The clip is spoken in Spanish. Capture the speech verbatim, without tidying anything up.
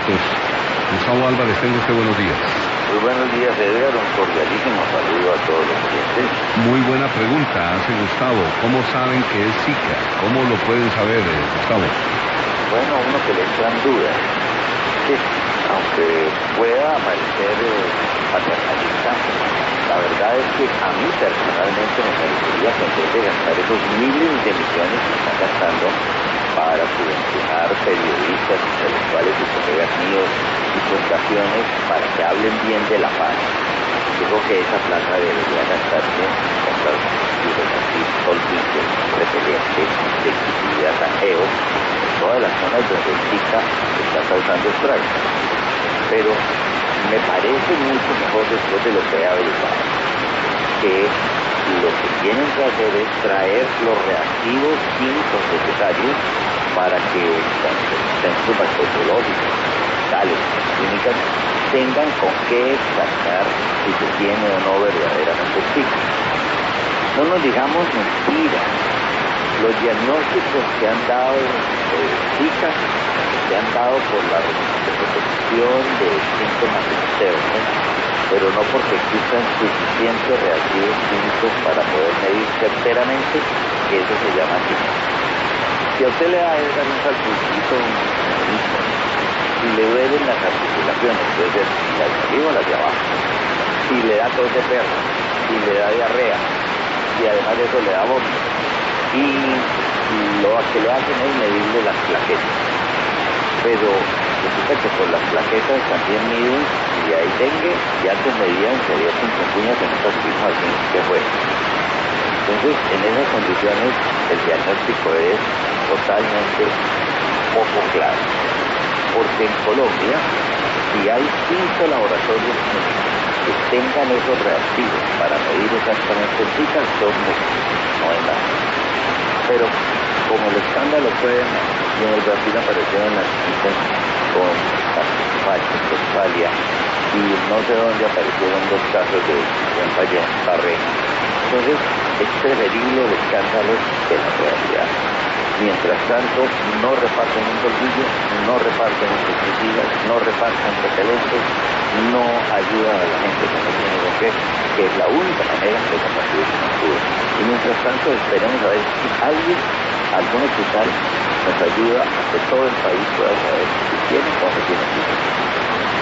minutos. Gustavo Álvarez, tenga usted buenos días. Muy buenos días, Edgar. Un cordialísimo saludo a todos los clientes. Muy buena pregunta hace Gustavo. ¿Cómo saben que es Zika? ¿Cómo lo pueden saber, eh, Gustavo? Bueno, uno que le entran dudas. Que, aunque pueda parecer eh, paternalista, la verdad es que a mí personalmente me parecería que en vez de gastar esos miles de millones que están gastando para subvencionar periodistas, intelectuales y colegas míos y fundaciones para que hablen bien de la paz, yo creo que esa plata debería gastarse en los solventes, repelentes, de actividad tajeo, en todas las zonas donde el Zika está causando estragos. Pero me parece mucho mejor, después de lo que he averiguado, que lo que tienen que hacer es traer los reactivos químicos necesarios para que los centros bacteriológicos, tales clínicas, tengan con qué examinar si se tiene o no verdaderamente Zika. No nos digamos mentiras. Los diagnósticos que han dado de Zika se han dado por la repetición de síntomas externos, pero no porque existan suficientes reactivos químicos para poder medir certeramente que eso se llama Zika. Si a usted le da un salpulcito, si le duelen las articulaciones, puede ser las de arriba o las de abajo, si le da tos de perro, si le da diarrea, y además de eso le da vómito, y lo que le hacen es medirle las plaquetas, pero resulta que por las plaquetas también miden si hay dengue, y antes medían si había chikungunya, que no supimos al fin qué fue. Entonces, en esas condiciones, el diagnóstico es totalmente poco claro, porque en Colombia, si hay cinco laboratorios que tengan esos reactivos para medir exactamente el Zika, son muchos, no hay nada. Pero como el escándalo fue, y en el Brasil aparecieron las chicas con Westfalia, y no sé dónde aparecieron dos casos de Guillain-Barré. Entonces, es preferible el escándalo que la realidad. Mientras tanto, no reparten un bolsillo, no reparten insecticidas, no reparten repelentes, no ayudan a la gente que no tiene con qué, que es la única manera de combatir el cura. Y mientras tanto, esperemos a ver si alguien, algún hospital, nos ayuda a que todo el país pueda saber si tiene o no tiene.